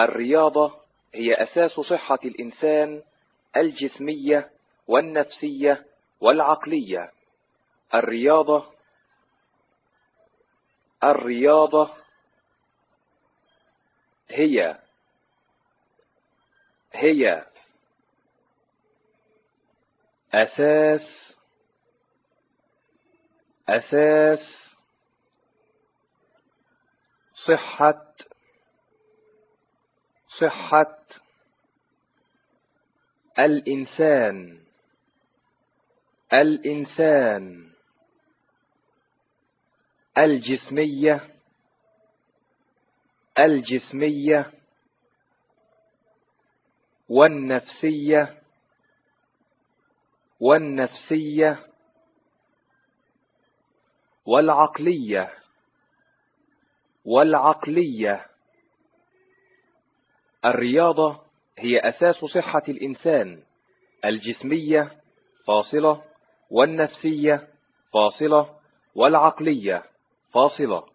الرياضة هي أساس صحة الإنسان الجسمية والنفسية والعقلية. الرياضة هي أساس صحة الإنسان الجسمية والنفسية والعقلية. الرياضة هي أساس صحة الإنسان الجسمية فاصلة، والنفسية فاصلة، والعقلية فاصلة.